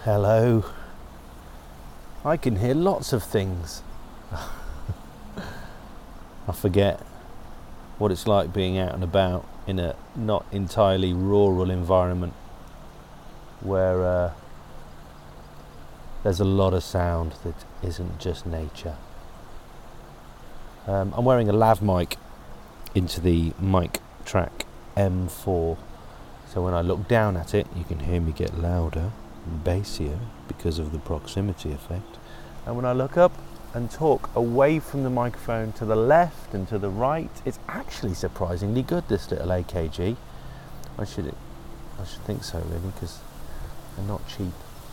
Hello. I can hear lots of things. I forget what it's like being out and about in a not entirely rural environment where there's a lot of sound that isn't just nature. I'm wearing a lav mic into the Mic Track M4, so when I look down at it you can hear me get louder and bassier because of the proximity effect, and when I look up and talk away from the microphone to the left and to the right, it's actually surprisingly good, this little AKG. I should think so, really, because they're not cheap.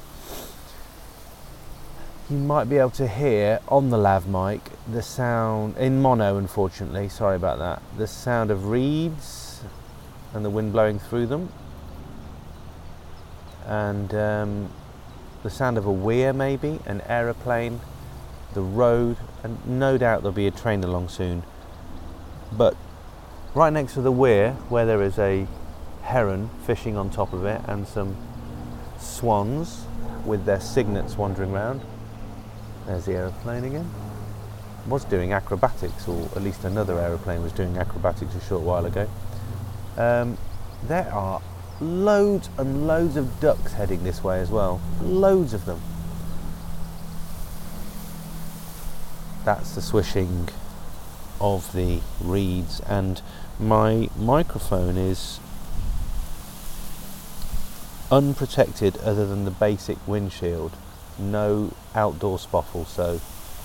You might be able to hear on the lav mic the sound in mono, unfortunately, sorry about that, the sound of reeds and the wind blowing through them, and the sound of a weir, maybe an aeroplane, the road, and no doubt there'll be a train along soon. But right next to the weir, where there is a heron fishing on top of it and some swans with their cygnets wandering around, there's the aeroplane again. Was doing acrobatics, or at least another aeroplane was doing acrobatics a short while ago. There are loads and loads of ducks heading this way as well. Loads of them. That's the swishing of the reeds, and my microphone is unprotected other than the basic windshield. No outdoor spoffle, so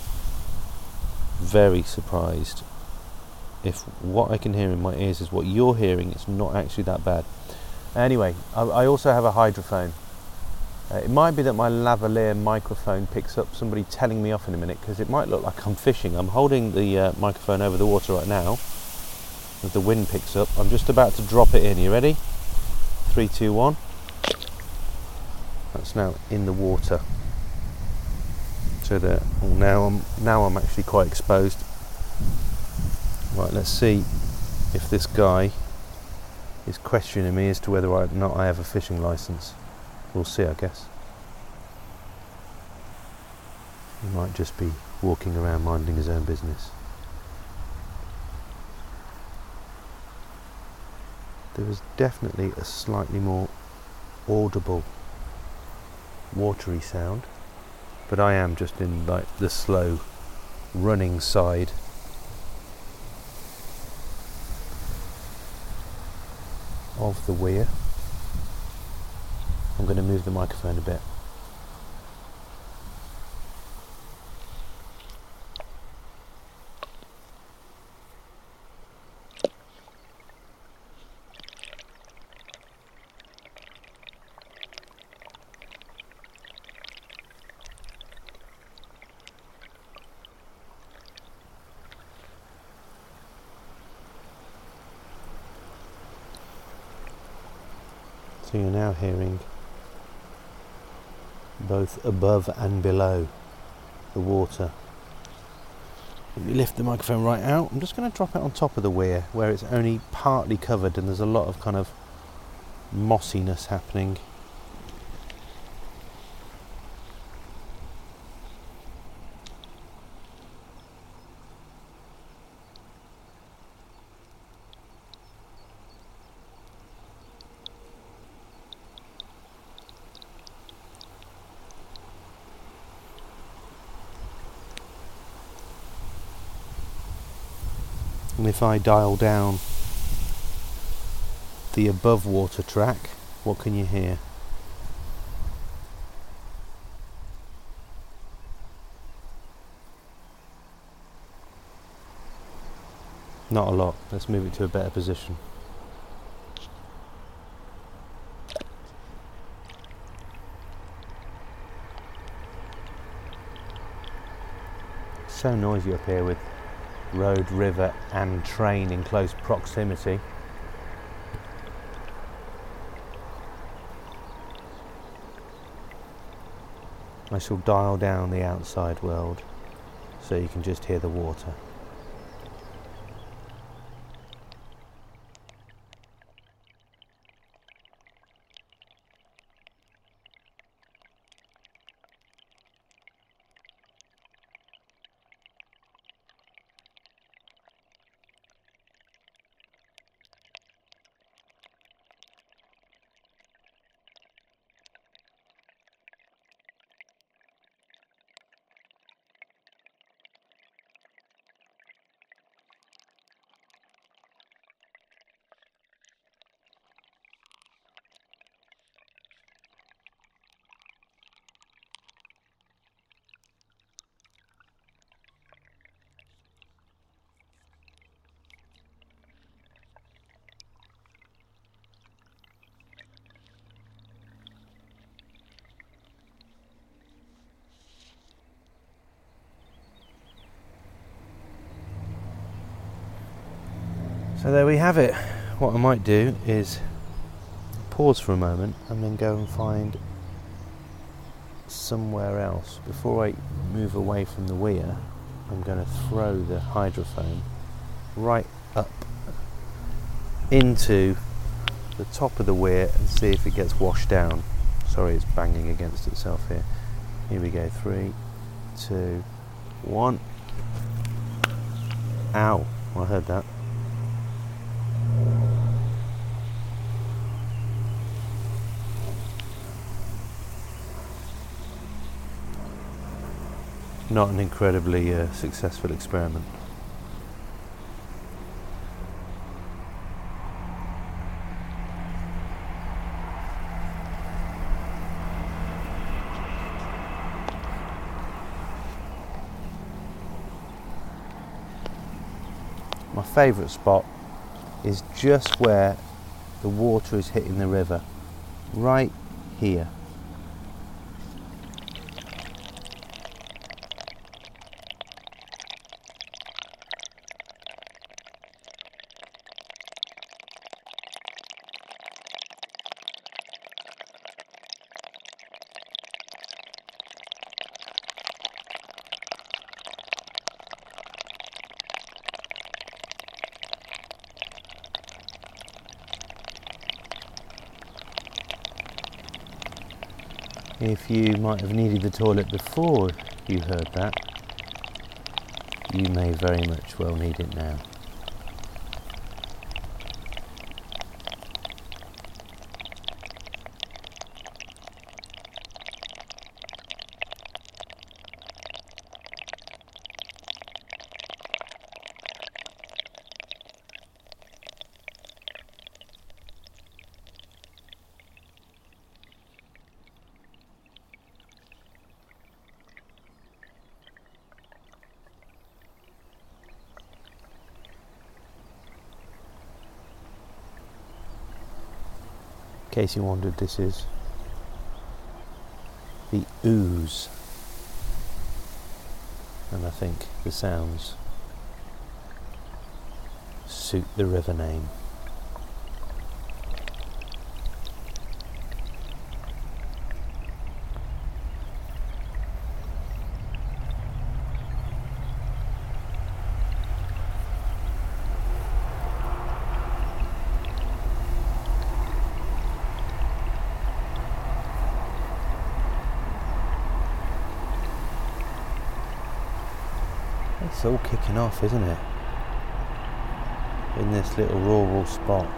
very surprised if what I can hear in my ears is what you're hearing. It's not actually that bad. Anyway, I also have a hydrophone. It might be that my lavalier microphone picks up somebody telling me off in a minute, because it might look like I'm fishing. I'm holding the microphone over the water right now. As the wind picks up, I'm just about to drop it in. You ready? 3, 2, 1. That's now in the water. So that now I'm actually quite exposed. Right, let's see if this guy is questioning me as to whether or not I have a fishing license. We'll see, I guess. He might just be walking around minding his own business. There was definitely a slightly more audible watery sound, but I am just in like the slow running side of the weir. I'm going to move the microphone a bit. So you're now hearing both above and below the water. Let me lift the microphone right out. I'm just going to drop it on top of the weir where it's only partly covered and there's a lot of kind of mossiness happening. And if I dial down the above water track, what can you hear? Not a lot. Let's move it to a better position. So noisy up here with road, river and train in close proximity. I shall dial down the outside world so you can just hear the water. So there we have it. What I might do is pause for a moment and then go and find somewhere else. Before I move away from the weir, I'm going to throw the hydrophone right up into the top of the weir and see if it gets washed down. Sorry, it's banging against itself here. Here we go. 3, 2, 1. Ow, I heard that. Not an incredibly successful experiment. My favourite spot is just where the water is hitting the river, right here. If you might have needed the toilet before you heard that, you may very much well need it now. In case you wondered, this is the Ouse, and I think the sounds suit the river name. It's all kicking off, isn't it? In this little rural spot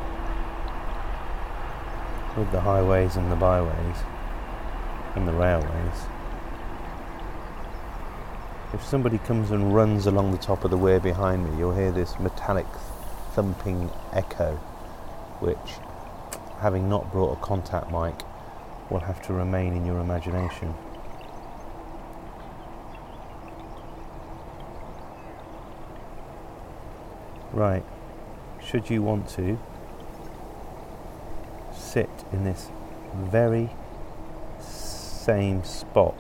with the highways and the byways and the railways. If somebody comes and runs along the top of the weir behind me, you'll hear this metallic thumping echo, which, having not brought a contact mic, will have to remain in your imagination. Right, should you want to sit in this very same spot,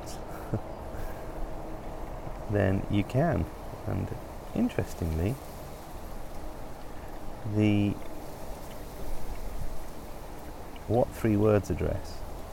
then you can. And interestingly, the What 3 Words address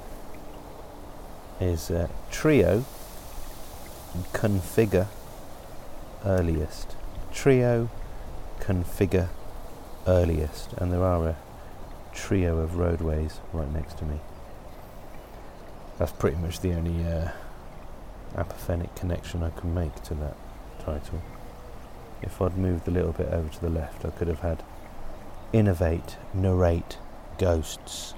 is trio configure earliest. Trio configure earliest, and there are a trio of roadways right next to me. That's pretty much the only apophonic connection I can make to that title. If I'd moved a little bit over to the left, I could have had innovate, narrate, ghosts,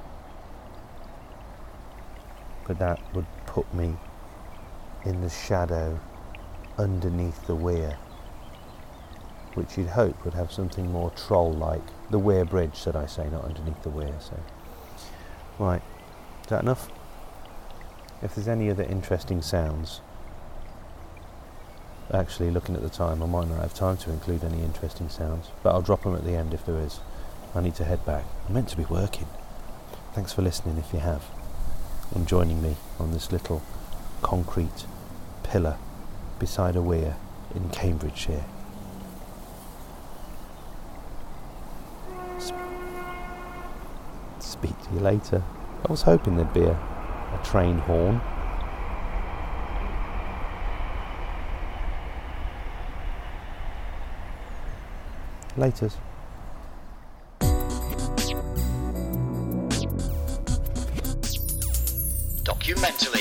but that would put me in the shadow underneath the weir, which you'd hope would have something more troll-like. The Weir Bridge, should I say, not underneath the weir. So, right, is that enough? If there's any other interesting sounds, actually looking at the time, I might not have time to include any interesting sounds, but I'll drop them at the end if there is. I need to head back. I'm meant to be working. Thanks for listening if you have, and joining me on this little concrete pillar beside a weir in Cambridgeshire. speak to you later. I was hoping there'd be a train horn. Laters. Documentally.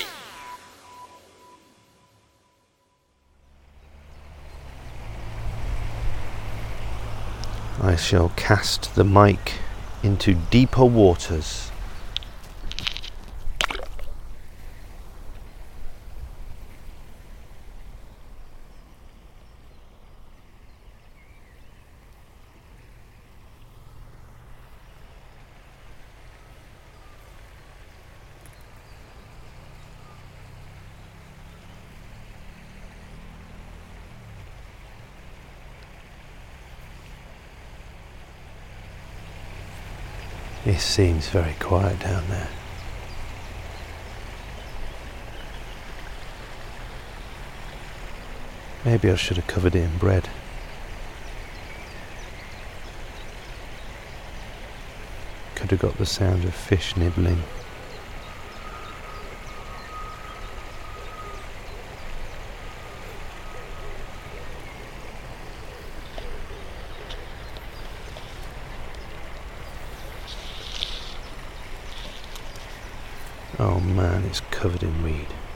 I shall cast the mic into deeper waters. It seems very quiet down there. Maybe I should have covered it in bread. Could have got the sound of fish nibbling. Oh man, it's covered in weed.